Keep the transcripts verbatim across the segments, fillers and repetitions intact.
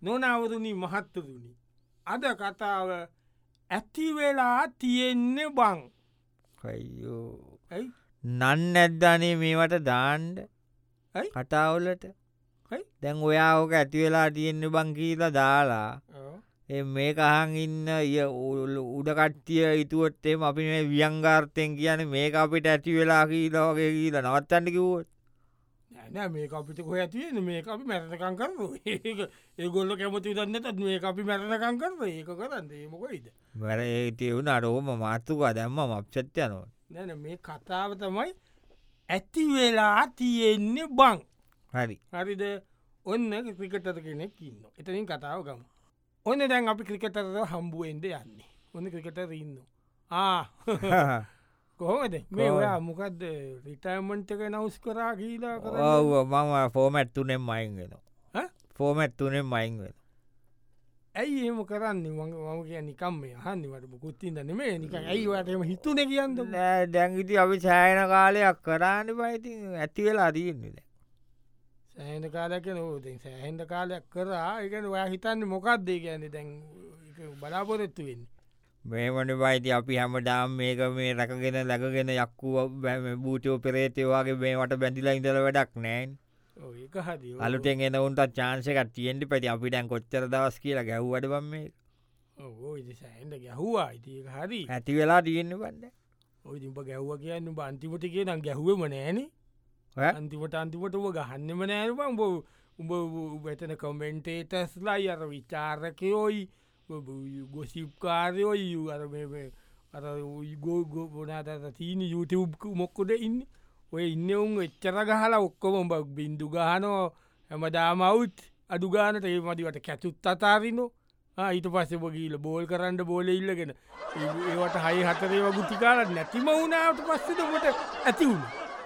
නොනවරුණි මහත්තරුණි අද කතාව ඇතිවෙලා තියෙන්නේ බං අයියෝ ඇයි නන්න ඇද්දානේ මේවට දාන්ඩ ඇයි කටාවලට ඇයි දැන් ඔයා ඕක ඇතිවෙලා තියෙන්නේ බං කියලා දාලා ඒ මේ කහන් ඉන්න උඩකට්ටිය ඉතුවොත්තේම අපි මේ වියංගාර්තයෙන් කියන මේක අපිට ඇති වෙලා කියලා වගේ කියලා නවත්තන්න කිව්වොත් නෑ මේ අපිට කොහ ඇතිවෙන මේ අපි මැරණකං කරව ඒ ගොල්ල කැමති දන්නතත් මේ අපි මැරණකං කරව ඒක කරන්න ඒමකොයිද වැර ඒතිය වුණ අරෝම මාතුකා දැම්ම මක්ෂත්්‍යයනවා නැන මේ කතාව තමයි ඇති වෙලා තියෙන්නේ බං හරි හරිද ඔන්න ක්‍රිකටර කෙනෙක් ඉන්න එතනින් කතාව ගම ඔන්න දැන් අපි ක්‍රිකටර හම්බුවෙන්ද යන්නේ ඔන්න ක්‍රිකටර ඉන්න කොහොමද මේ ඔයා මොකක්ද රිටයිමන්ට් එක නවස් කරා කියීලා කර ඔව මම ෆෝමැට් තුනෙන් මයින් වෙන ෆෝමැට් තුනෙන් මයින් වෙන ඇයි ඒම කරන්න මම කිය නිකම් මේ හන්නිවට මුකුත්තින්ද නෙමේ නික ඇයිවටම හිතුන කියන්න නෑ දැංගිති අපි සෑයන කාලයක් කරාන්න පයිති ඇති වෙලා දීන්නේද සෑහන්ද කාලක නෝද සෑහන්ද කාලයක් කරා එකන ඔයා හිතන්න මොකක්දේ ගැන්න දැන් බලාපොරොත්තු වෙන්න මේ වන පයිති අපි හැමඩාම් මේක මේ රැකගෙන läගගෙන යක්කුව බූටෝ පෙරේතයවාගේ මේවට බැඳිලා ඉඳල වැඩක් නෑන් ඒක හරි අලුටෙන් එන උන්ටත් චාන්සකත් තියෙන්ට පැති අපි දැන් කොච්චර දවස් කියලා ගැව්වට බම් මේ ඕ සෑන්ද ගැහවා ඉතික හරි ඇති වෙලා තියෙන්න්න බන්න ඔය තිප ගැව්ව කියන්න අන්තිමට කිය නම් ගැහුවම නෑන අන්තිමට අන්තිමට ඔව ගහන්නම නෑරපම් බො උඹ වෙතන කොමෙන්ටේටස්ලා අර විචාරකයෝයි ගොසිප්කාරයෝයි අර අර ගෝ ගොනාට තිීන YouTube මොක්කොද ඉන්න ඔය ඉන්න උන් එච්චර ගහලා ඔක්කොම උඹ බින්දු ගානෝ හැම දාමවුත් අඩු ගානට ඒ මදිවට කැතුත් අතාරිනෝ ඊට පස්සේ බොගීල බෝල් කරන්න බෝල ඉල්ලගෙන ඒවට හයි හතරේ වගුතිකාලත් නැතිම වුණාවට පස්සෙතකොට ඇති වුණ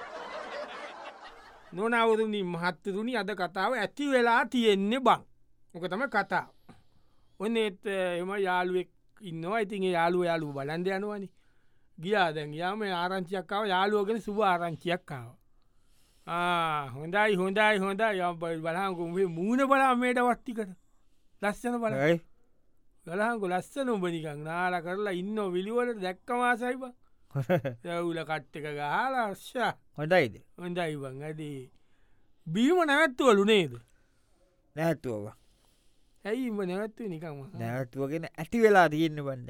නොනවරුණි මහත්තරුණි අද කතාව ඇති වෙලා තියෙන්නේ බං මොක තම කතාව ඔන්න එත් එම යාළුවෙක් ඉන්නවා ඉතින් යාලුව යාලු බලන්ද යනවනි ගියා දැන් යාම ආරංචියක්කාව යාලුවගෙන සුභ ආරංචියක්කාව හොඳයි හොඳයි හොඳ යම් බලහකුේ මූුණ බලා මේට වට්ටිකට ලස්සන බලයි ගලහකු ලස්සන උඹනිකක් නාල කරලා ඉන්න විලිවලට දැක්කමාසයිබ යවුල කට්ටක ගහලා අශ්ෂා හොටයිද හොඳයිබං ඇදී බීම නැවැත්තුවලු නේද නැත්තුවවා ඇයි ඉම නැවත්ව නිකම නැවත්තුවගෙන ඇති වෙලා තියෙන්න්න බන්ඩ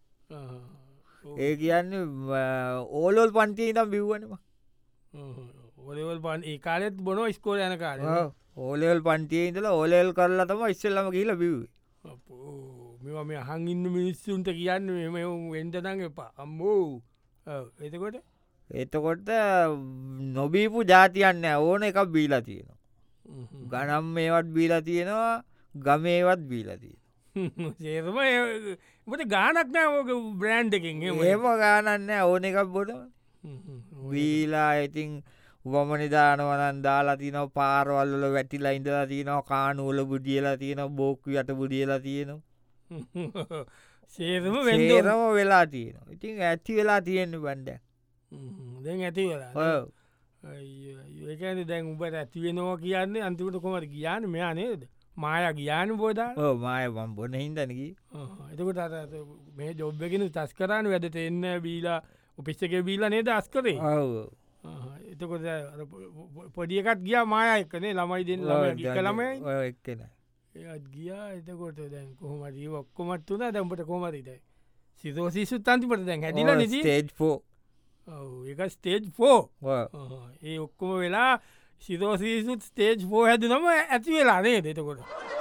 ඒ කියන්න ඕලොල් පන්තිය දම් බිව්වනවා ඔලවල් පන් ඒ කාලෙත් බොන ස්කෝල යන කාල ඕලෙවල් පන්තිය ඉඳලා ඕලෙල් කරලා තම ඉස්සල්ලම කියලා බිව් මෙවා මේ හංඉන්න මිනිස්සුන්ට කියන්න මෙම වෙන්ටනඟ එපා අම්බෝ එතකොට එතකොට නොබීපු ජාතියන්න ඕන එකක් බීලා තියෙනවා ගනම් මේවත් බීලා තියෙනවා ගමේවත් බීලා තියෙන සේරම මට ගානක් නෑෝක බ්‍රෑන්් එකෙන් ඒම ගානන්න ඕන එකක් බොට වීලා ඉතින් උවමනිදානවනන් දාලා තියන පාරවල්ල වැටිලා ඉඳලා තියනවා කානුවල බුදියලා තියෙන බෝක්ක යට බුදියලා තියෙනවා සේරම වෙන්දරම වෙලා තියෙන ඉතින් ඇති වෙලා තියෙන්න්න බන්ඩ දැන් ඇති වෙලා ඒකන දැන් උබට ඇතිවෙනවා කියන්නේ අන්තිකට කොමට කියන්න මෙයා නේද මාය ගියාන බෝදා මාය වම් බොන හින්දනකි එතකොට මේ ජොබ්බගෙන තස් කරන්න වැඩට එන්න බීලා උපිස්සක බීලා නේද අස් කරේ එතකොට පොඩියකත් ගියා මාය එක්කනේ ළමයි දෙන්න ළමයි එක්කෙන ඒත් ගියා එතකොට දැන් කොහොමදී ඔක්කොමත් වුණ දැම්පට කොමරිද සිතෝසිසුත් අන්තිපට දැන් හැදිල ස්ටේජ් ෆෝ එක ස්ටේජ් ෆෝ ඒ ඔක්කොම වෙලා සිරෝසිසුත් ස්ටේජ් ෆෝ හැද නම ඇති වෙලා නේ දෙතකොට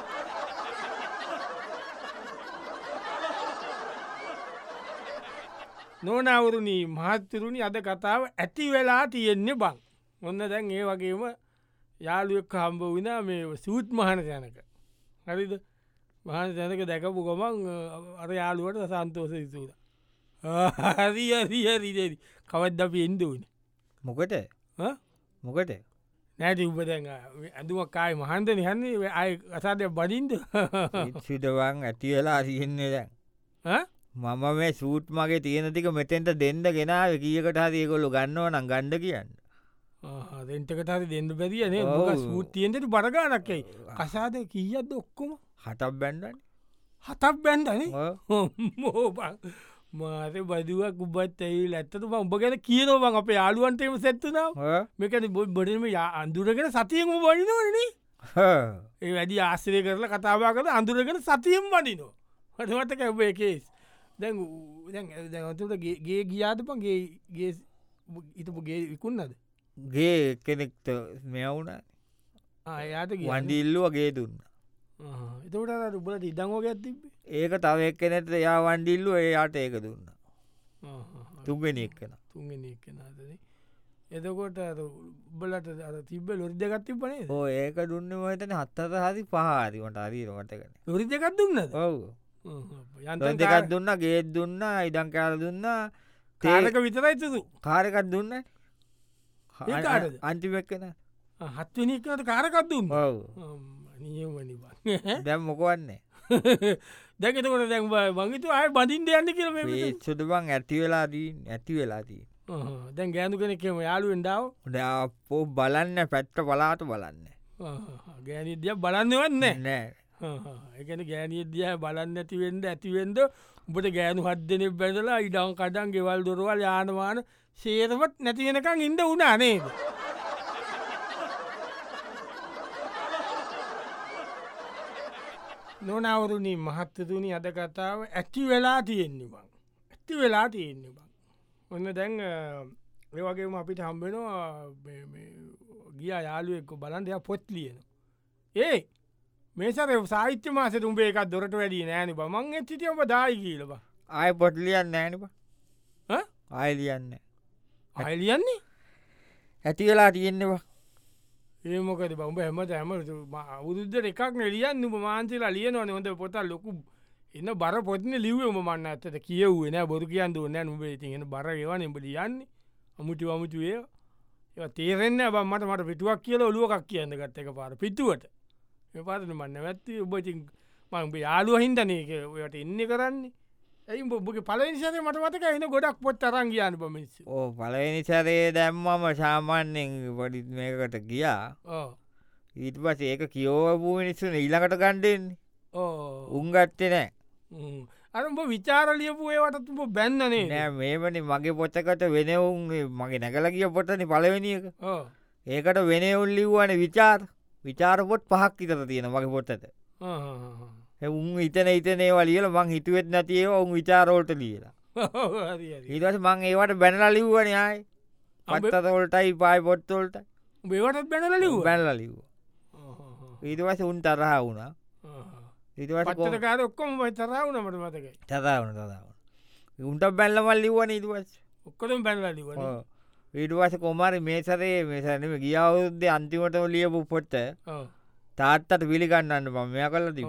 නොනවරුණී මහත්තරුණි අද කතාව ඇති වෙලා තියෙන්නේ බං ඔන්න දැන් ඒ වගේම යාළුවෙක් හම්බ විනා මේ සූත් මහන ජනක හරිද මහන ජනක දැකපු ගමන් අර යාළුවට සන්තෝස සිතුද හරි හරිහරිදරි කවද්ද අපි එන්දූන මොකට මොකට නැති උප දැන් ඇඳුවක් කායි මහන්ද නිහන්නේ අය අසාදය බඩින්ද සිටවන් ඇති වෙලා තියෙන්නේ දැන් මම මේ සූට් මගේ තියෙන තික මෙතෙන්ට දෙන්න ගෙනාව කියකට හරියකොල්ලු ගන්නව නම් ගණ්ඩ කියන්න දෙන්ටකට හරි දෙන්න බැරිියනේ ඔව්. සූතියෙන්ට බරගානක්කයි කසාද කීයද ඔක්කොම හටක් බැන්ඩන්න හතක් බැන්ඩන මෝබන් මාත බදුවක් උබත් ඇයි ඇත්තතු උඹ ගැන කියනවබන් අප යාලුවන්ටේම සැත්තුනාව මේකන බො බොඩම අන්දුරගෙන සතියම වඩිනවනේ ඒ වැඩි ආශ්‍රය කරලා කතාවා කර අඳුරගෙන සතියම් වඩිනෝ හටමටක ඔබේ කේස් දැන් දැන්තුට ගේ ගියාතපන්ගේ ගේ ඉතපුගේ විකුන්නද ගේ කෙනෙක්ට මෙවුන ආයාත වන්ඩිල්ලුවගේ දුන්න එතකට උබලට ඉඩංගෝක ඇතිබ ඒක තව එක් කෙනෙට යා වන්ඩිල්ලු ඒයාට ඒක දුන්න තුන්ගෙන එක්කෙන තුන්ගෙන එක්කෙනදන එතකොට උබලට තිබ ලොරි දෙගත්ති පනේ ඕ ඒක දුන්න මතන හත්තත හරි පහරිවට අරීරමටකන ලොරි දෙකත් දුන්නද ඔව් දෙකත් දුන්න ගේත් දුන්න ඉඩං කාල දුන්න තේරක විතරයිතුතු කාරකත් දුන්න කාටද? අන්තිමක්කෙන හත්වනිකට කාරකත් දුන්න ඔව් නියමනිබ දැම් මොකවන්නේ දැකතකොට දැන් වගේතු අය බඳින්ට යන්න කියල සුදුබන් ඇති වෙලාදී ඇති වෙලාදී දැන් ගෑනු කෙනෙක්ම යාලුවෙන්ඩාව පෝ බලන්න පැත්ත පලාට බලන්න ගෑනිදිය බලන්න වන්න නෑ එකන ගෑනිදිය බලන්න ඇතිවෙන්ඩ ඇතිවෙන්ඩ උඹට ගෑනු හදදනෙ බැඳලා ඉඩං කඩන් ගෙවල් දොරවල් යානවාන සේරමත් නැතිවෙනකං ඉන්ඩ වුණා නේද නොනවරුණී මහත්තතුනි අද කතාව ඇති වෙලා තියෙන්නේ බං ඇති වෙලා තියෙන්නේ බං ඔන්න දැන් ඒවගේම අපිට හම්බෙනවා ගිය යාලුවෙක්ක බලන් දෙයක් පොත් ලියන ඒ මේසර සාහිත්‍ය මාසට උඹේ එකක් දොරට වැඩි නෑන මං එච්චිටිය ඔබ දායි කියලබ ආය පොට්ලියන්න නෑනප ආය ලියන්න අයිලියන්නේ ඇති වෙලා තියෙන්නවා ඒමොකද බඹ හැමත හැම අවුරුද්ධ එකක් ලියන්න උප මාන්සේලා ලියනවන හොඳ පොතල් ලොකු එන්න බර පොත්න ලිවම මන්න ඇතට කියවුවෙන බොරු කියන්න ඕන්න නුබේ තිෙන බර ඒවන එඹ ලියන්නේ අමුතු අමුතුවේ ඒ තේරෙන්න බ මට මට පිටුවක් කියල ඔලුවකක් කියන්න ගත්ත එක පාර පිටුවට ඒ පාතන මන්න ඇත්ති ඔබති මං යාලුව හින්දනක ඔයට එන්න කරන්නේ ඇයි බොගේ පලනිසාද මට මතක එන ගොඩක් පොත් තරන් කියන්න පමිස් ඕ පලනිසරේ දැම්මම සාමාන්‍යෙන් පොඩිත් මේකට ගියා ඊට පස ඒක කියෝවපු නිස්සුන ඊළඟට ගණ්ඩෙන්නේ උන්ගත්තේ නෑ අරඹ විචාරලියපු ඒවට තුබ බැන්නනේ නෑ මේමනි මගේ පොත්තකට වෙනවුන් මගේ නැකල කිය පොටනි පලවෙනි එක ඒකට වෙනවුන් ලිව්වන විචාර විචාරපොත් පහක් ඉතර තියෙන මගේ පොත්තට උන් ඉතන ඉතනේ වලියල මං හිතුවෙත් නැතිේ ඔවුන් විචාරෝල්ට ලියලා ඊටස මං ඒවට බැනල ලිව්වන යායි පත්තතවලටයි පායි පොත්තොල්ට බේවටත් බැනල ලිව් බැනල ලිව් ඊටවස උන් තරහ වුණා ඊට කාර ඔක්කොම තරාවුනමට මතකයි තදාවන තදාවන උන්ට බැල්ලමල් ලිව්වන ඉටවස් ඔක්කොම බැනල ලිව ඊටවස කොමරි මේසරේ මේසනම ගියාවුද්ද අන්තිමට ලියපු පොත්ත තාත්තට පිළිගන්නන්න පම මෙය කල ති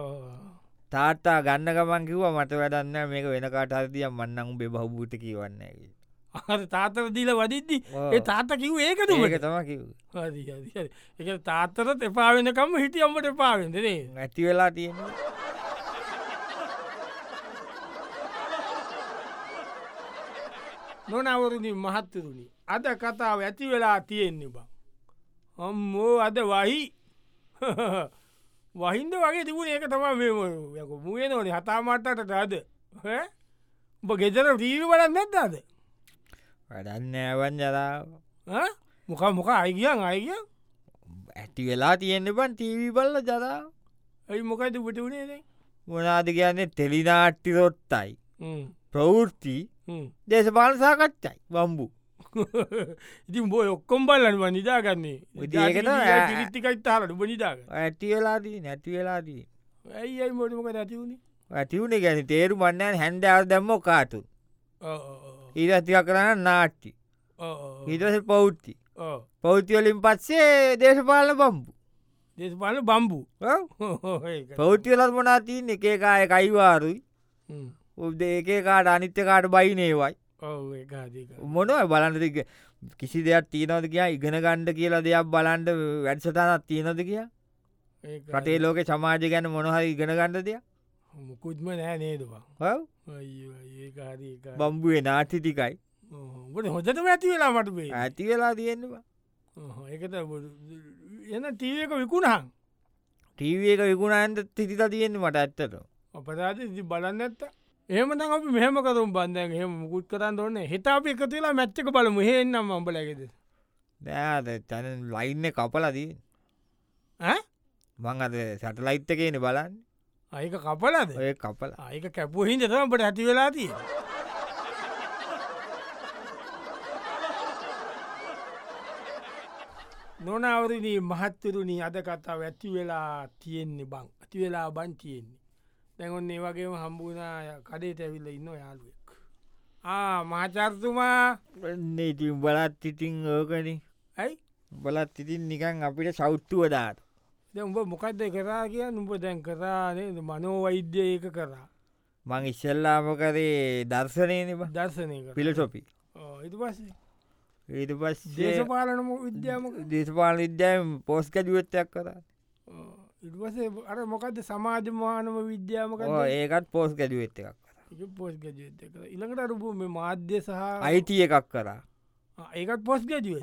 තාත්තා ගන්න ගමන් කිව මට වැඩන්න මේක වෙනකාට හරදිය මන්නං බෙ බහබූට කිවන්නේ තාතර දීල වදිද්දි ඒ තාත්ත කිව් ඒකද ඒක තම කිව් එක තාත්තරත් එපා වෙනකම හිටිය අම්මට එපාවෙදනේ ඇති වෙලා තියෙන නොනවරුණි මහත්තරුණි අද කතාව ඇති වෙලා තියෙන්නේ බං අම්මෝ අද වහි වහින්ද වගේ තිබුණ ඒක තම යක මුවේ නොන හතාමටට අද උඹ ගෙදර ටීවි බලන්න නැත්තාද වැඩන්න ඇවන් ජරා මොක මොක අයිගියන් අයිගිය ඇති වෙලා තියෙන්න්න බන් ටීවී බල්ල ජරා ඇයි මොකයිද පුට වුණේ මොනාද කියන්නේ තෙලිනාට්ටි රොත්තයි ප්‍රවෘත්ති දේශපාල සාකච්චයි බම්බු ඉතින් බෝ ඔක්කොම් බල්ලන්ව නිදාගන්නේ ඒකට ටිකයි තාරට උබ නිදාග ඇති වෙලාදී නැති වෙලාදී ඇයි අයි මොටමක ඇතිවුණේ ඇතිවුණ ගැන තේරු මන්නන් හැන්ඩාව දැම්ම කාතු ඊරතික කරන්න නාට්ටි ඊටස පෞද්ති පෞද්තිවලින් පත්සේ දේශපාලන බම්බු දේශපාලන බම්බු පෞද්තිවලත් මොනාතින් එකකාය කයිවාරුයි උදඒකාට අනිත්‍යකාට බයිනේවයි මොනව බලන්නද කිසි දෙයක් තියනවද කියා ඉගෙන ගණ්ඩ කියලා දෙයක් බලන්ඩ වැඩසටනත් තියනොද කිය රටේ ලෝක සමාජ ගැන මොනහරි ඉගෙන ගණ්ඩ දෙයක් මුකුත්ම නෑ නේදවා බම්බුවේ නාටි ටිකයි හොදට ඇති වෙලා මට ඇති වෙලා තියෙන්නවා ඒකත එන ටීවක විකුණහන් ටීව එක විකුණන්ට තිතිත තියෙන්නේ මට ඇත්තට අපරාද බලන්න ඇත්ත ඒමට අපි මෙහම කරුම් බන්ධය හෙම මුකුත් කරන්න ඕන්න හිත අපි එකතුලා මැච්චක බලමු හෙන්නම් අම්බලගෙද නෑද තැන ලයින්න කපලදී මං අද සැටලයිත්ත කියන බලන්න අයක කපලද ඔය කපල අයක කැපුහින්ද තමට ඇති වෙලාතිය නොනවරණී මහත්තරුණී අද කතාව ඇති වෙලා තියෙන්නේ බං ඇති වෙලා බන් තියෙන්නේ දැගොන්න ඒ වගේම හම්බුනා කඩේට ඇවිල්ල ඉන්න යාළුවෙක් මහචර්තුමා ඉති බලත් ඉතිං ඕකන ඇයි බලත් ඉතින් නිකන් අපිට සෞත්තුව දාට ද උඹ මොකක්ද කරා කිය උඹ දැන් කරානේ මනෝ වෛද්‍ය ඒක කරා මං ඉස්සල්ලාම කරේ දර්ශනයන දර්ශනය පිලසොපි ඉතු පස්සේ ඊට පස් දේශපාලනම විද්‍යාම දේශපාල විද්‍යාම පෝස්ක ජුවත්තයක් කරා ඉටවසේ අර මොකක්ද සමාජ මානම විද්‍යාමක ඒකත් පෝස් ගැජුවත්ත එකක් පෝස් ගජ ඉළඟට අරුපු මේ මාධ්‍ය සහ අයිටිය එකක් කරා ඒකත් පොස් ගජුව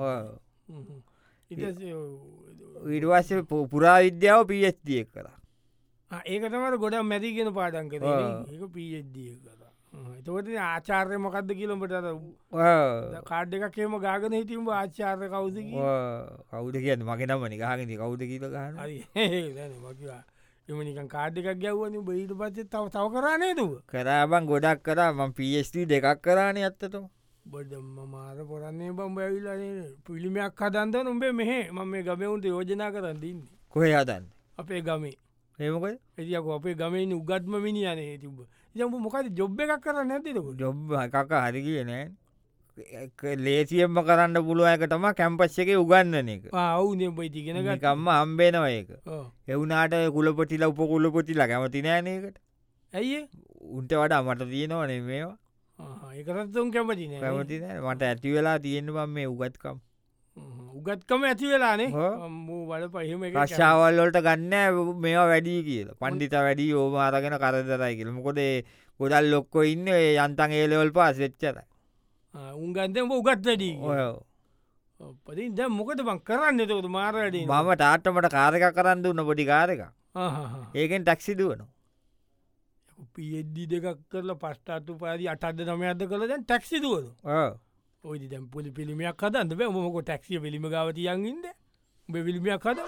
ඉඩවස්ස පුරා විද්‍යාව පිස්දිය කරා ඒකතමට ගොඩ මැතිගෙන පාඩන් කර ඒක පිස්දිය කර එතවට ආචාර්ය මොකක්ද කියලොට කාඩ් එකක් එම ගාගන හිටීම ආචාර්ය කවුද කවුද කියන්න මගේ නමනි ගහගෙන කවුද කියල ගන්න එමනික කාඩ් එකක් ගැව්වන බයිට පත්සේ තව තව කරන්නේ තුව කරාබන් ගොඩක් කරා ම පිස්ටි දෙකක් කරාන ඇත්තතම බොඩම්ම මාර පොරන්නේ බම් බැවිල්ලන පිළිමයක් හදන්ද උඹේ මෙහ ම මේ ගමවුන්ට යෝජනා කරන්න දන්නේ කොහ හදන්න අපේ ගමේ ඒමක එතික අපේ ගමෙන් උගත්ම මිනිියනේ තිබ යම මොකද ජොබ් එකක් කරන්න නැතික ජොබ් එකක හරි කියනෑ ලේසියෙන්ම කරන්න පුළුව එක තම කැම්පස් එක උගන්නන එක අවුනේ පයිතිගෙන කම්ම හම්බේනව ඒක එවුනාට කුලපොටිල උප කුලපොටිලා කැමති නෑනකට ඇයි උන්ට වඩා මට තියෙනවනේ මේවා ඒකරත්තුම් කැමති කැමති මට ඇති වෙලා තියෙනවා මේ උගත්කම් උගත්කම ඇති වෙලානේ වල පහම රශ්ාවල්ලොට ගන්න මේවා වැඩී කියල පණ්ඩිත වැඩි ඕමාරගෙන කරදරයි කියල මොකොදේ ගොඩල් ලොක්කො ඉන්න යන්තන් ඒලවල් පාස් වෙච්චර උන්ගන්තම උගත් වැඩී පති ද මොකද බං කරන්න එතකට මාරට මම ටාටමට කාරක කරන්න උන්න පොඩි කාරක ඒකෙන් ටැක්සි දුවන පියද්දි දෙකක් කරලා පස්්ටාතු පාදි අටද නම අද කළ දැන් ටැක්සි දුවන ඔයි දැම් පොලි පිළිමයක් කදන්න බෑ මොක ටැක්සිය පිළිම ගවතියන්ගින්ද බ පිළිමයක් කද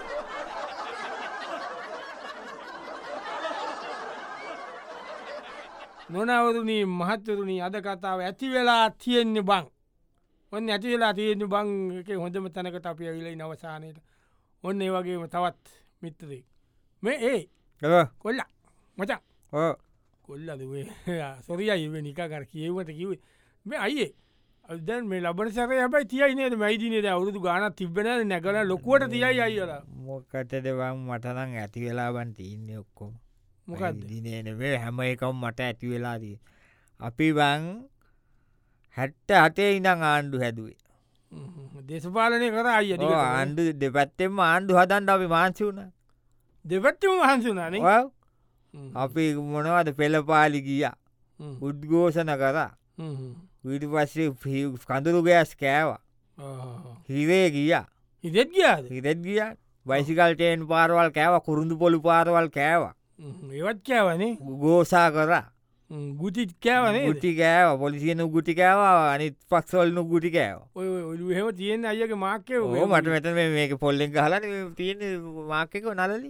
නොනවරුණී මහත්තරුණී අද කතාව ඇති වෙලා තියෙන්නේ බං ඔන්න ඇති වෙලා තියෙන්නේ බං එක හොඳම තැනකට අපිය විලයි නවසානයට ඔන්න ඒ වගේම තවත් මිත්තරේ මේ ඒ කොල්ල මචා කොල්ල සොරියයිව නිකාකර කියවට කිවේ මේ අයියේ අදැන් මේ ලබන සැර හැබයි තියයි නේද මයිදිනේද අවුරුදු ගාන තිබෙන නැගල ලොකුවට තියයි අයිල මොකටද බං මටනං ඇති වෙලාබන් තියන්නේ ඔක්කොම මොකක් දිනේනේ හැම එකම් මට ඇති වෙලාදී අපි බං හැට්ට අතේ ඉඳං ආණ්ඩු හැදුවේ දේශපාලනය කර අය ආණ්ඩු දෙපැත්තෙම ආණ්ඩු හදන්ට අපි මාංසි වුණ දෙපැත්තම වහන්සුනාන අපි මොනවද පෙළපාලි ගිය උද්ගෝෂණ කරා විට පස්සේ කඳුරු ගෑස් කෑවා හිරේ ගිය හිදෙත් ගියා හිදෙත් ගිය වයිසිකල්ටයෙන් පාරවල් කෑව කුරුඳු පොළු පාරවල් කෑවා ඒවත් කෑවනේ ගෝසා කරා ගුටිත් කෑවනේ ගුටි කෑව පොලිසියන ගුටි කෑවා අනිත් පක්සවල්නු ගුටි කෑව ඔය හෙම තියෙන අයගේ මාක්කය ඕ මට මෙත මේක පොල්ලෙන් හල තියෙන මාක්කක නලලි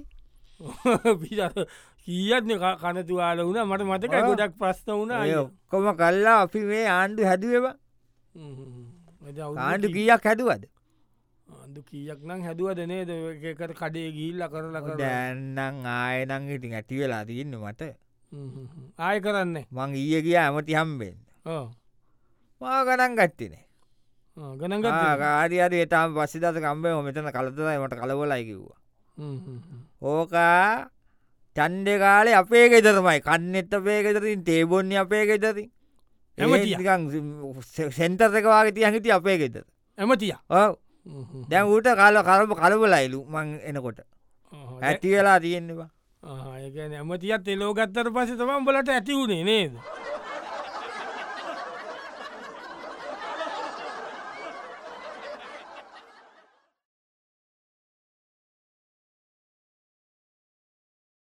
කියත්න කනතුවාල වුණ මට මතක ගොඩක් ප්‍රශ්න වුණ ඔක්කොම කල්ලා අපි මේ ආණ්ඩු හැදුවව ආණ්ඩු කියක් හැදුවද ආණ්ඩු කියක් නම් හැදුවද නේද එකට කඩේ ගිල්ල කරල දැන්නම් ආයනං ඉටින් ඇති වෙලා තියන්න මට ආය කරන්න මං ඊය කිය ඇමති හම්බෙන් මා ගණන් ගත්තිනේ ගනග ආරියට ඒතාම් පස්සිදත කම්බේ මෙතන කලතරයි මට කලබලයි කිව්වා ඕකා චන්්ඩ කාලේ අපේ ගෙදරමයි කන්නෙත්ත අපේ ගෙදරින් තේබොන්නේ අපේ ගෙදරින් සෙන්ටර් එක වගේ තියන් හිටිය අපේ ගෙදර ඇමතිය දැන් ඌට කාල කරප කලබලයිලු මං එනකොට ඇති වෙලා තියෙන්නවා ඒගැන ඇමතියත් එලෝගත්තර පස තම බලට ඇති වුණේ නේද